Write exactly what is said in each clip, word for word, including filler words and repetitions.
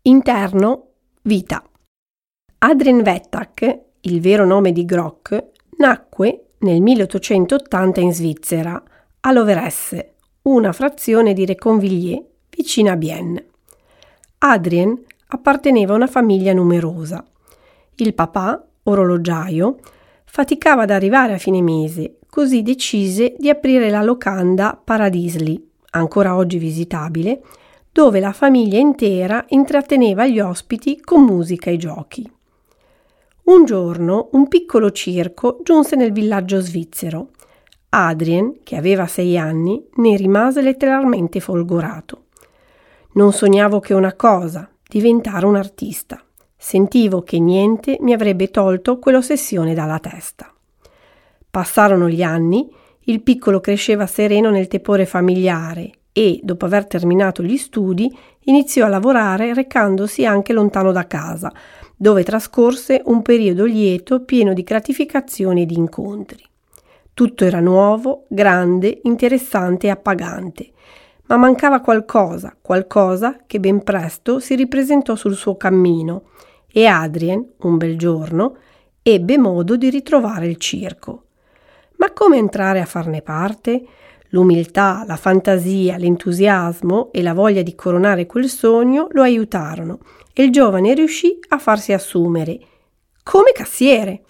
Interno, vita. Adrien Wettak, il vero nome di Grock, nacque nel milleottocentottanta in Svizzera, a Loveresse, una frazione di Reconvilliers, vicino a Bienne. Adrien apparteneva a una famiglia numerosa. Il papà, orologiaio, faticava ad arrivare a fine mese, così decise di aprire la locanda Paradisli, ancora oggi visitabile, dove la famiglia intera intratteneva gli ospiti con musica e giochi. Un giorno un piccolo circo giunse nel villaggio svizzero. Adrien, che aveva sei anni, ne rimase letteralmente folgorato. Non sognavo che una cosa, diventare un artista. Sentivo che niente mi avrebbe tolto quell'ossessione dalla testa. Passarono gli anni, il piccolo cresceva sereno nel tepore familiare e, dopo aver terminato gli studi, iniziò a lavorare recandosi anche lontano da casa, dove trascorse un periodo lieto pieno di gratificazioni e di incontri. Tutto era nuovo, grande, interessante e appagante, ma mancava qualcosa, qualcosa che ben presto si ripresentò sul suo cammino e Adrien, un bel giorno, ebbe modo di ritrovare il circo. Ma come entrare a farne parte? L'umiltà, la fantasia, l'entusiasmo e la voglia di coronare quel sogno lo aiutarono e il giovane riuscì a farsi assumere come cassiere.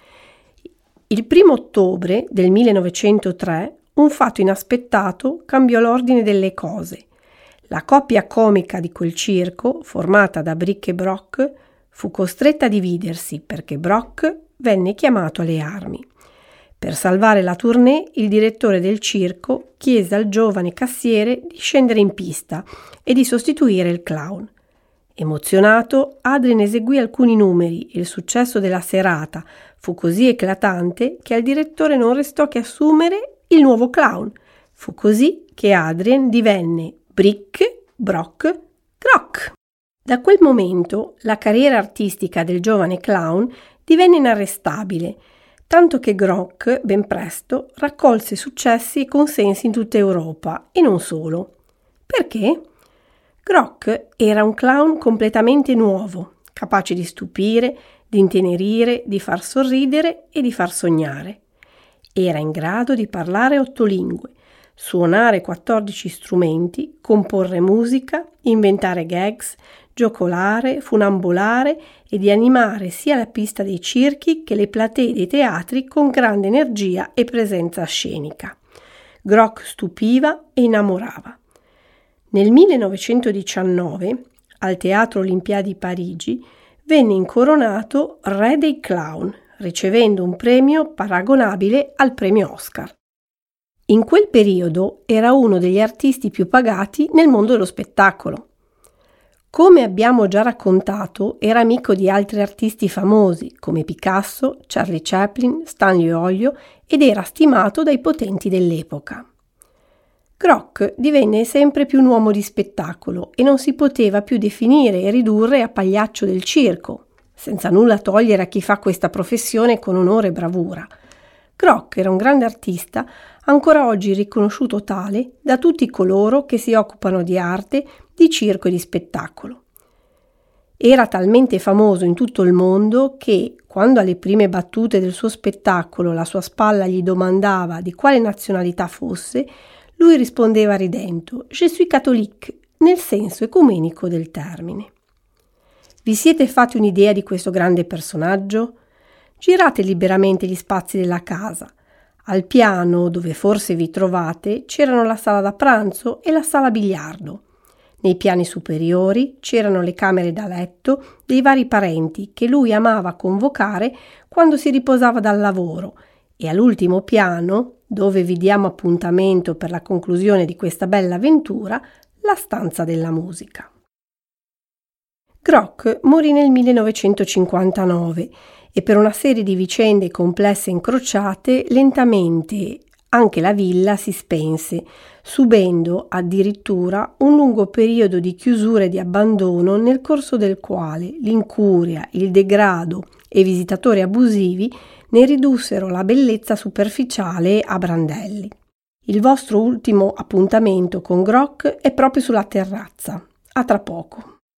Il primo ottobre del millenovecentotre un fatto inaspettato cambiò l'ordine delle cose. La coppia comica di quel circo, formata da Brick e Brock, fu costretta a dividersi perché Brock venne chiamato alle armi. Per salvare la tournée, il direttore del circo chiese al giovane cassiere di scendere in pista e di sostituire il clown. Emozionato, Adrien eseguì alcuni numeri e il successo della serata fu così eclatante che al direttore non restò che assumere il nuovo clown. Fu così che Adrien divenne Brick, Brock, Grock. Da quel momento la carriera artistica del giovane clown divenne inarrestabile, tanto che Grock, ben presto, raccolse successi e consensi in tutta Europa, e non solo. Perché? Grock era un clown completamente nuovo, capace di stupire, di intenerire, di far sorridere e di far sognare. Era in grado di parlare otto lingue, suonare quattordici strumenti, comporre musica, inventare gags, giocolare, funambolare e di animare sia la pista dei circhi che le platee dei teatri con grande energia e presenza scenica. Grock stupiva e innamorava. Nel millenovecentodiciannove, al Teatro Olimpiadi Parigi, venne incoronato Re dei Clown, ricevendo un premio paragonabile al premio Oscar. In quel periodo era uno degli artisti più pagati nel mondo dello spettacolo. Come abbiamo già raccontato, era amico di altri artisti famosi come Picasso, Charlie Chaplin, Stanley Olio ed era stimato dai potenti dell'epoca. Grock divenne sempre più un uomo di spettacolo e non si poteva più definire e ridurre a pagliaccio del circo, senza nulla togliere a chi fa questa professione con onore e bravura. Grock era un grande artista, ancora oggi riconosciuto tale da tutti coloro che si occupano di arte, di circo e di spettacolo. Era talmente famoso in tutto il mondo che, quando alle prime battute del suo spettacolo la sua spalla gli domandava di quale nazionalità fosse, lui rispondeva ridendo «Je suis catholique», nel senso ecumenico del termine. Vi siete fatti un'idea di questo grande personaggio? Girate liberamente gli spazi della casa. Al piano, dove forse vi trovate, c'erano la sala da pranzo e la sala biliardo. Nei piani superiori c'erano le camere da letto dei vari parenti che lui amava convocare quando si riposava dal lavoro e all'ultimo piano, dove vi diamo appuntamento per la conclusione di questa bella avventura, la stanza della musica. Grock morì nel millenovecentocinquantanove e per una serie di vicende complesse e incrociate lentamente anche la villa si spense, subendo addirittura un lungo periodo di chiusura e di abbandono nel corso del quale l'incuria, il degrado e i visitatori abusivi ne ridussero la bellezza superficiale a brandelli. Il vostro ultimo appuntamento con Grock è proprio sulla terrazza. A tra poco.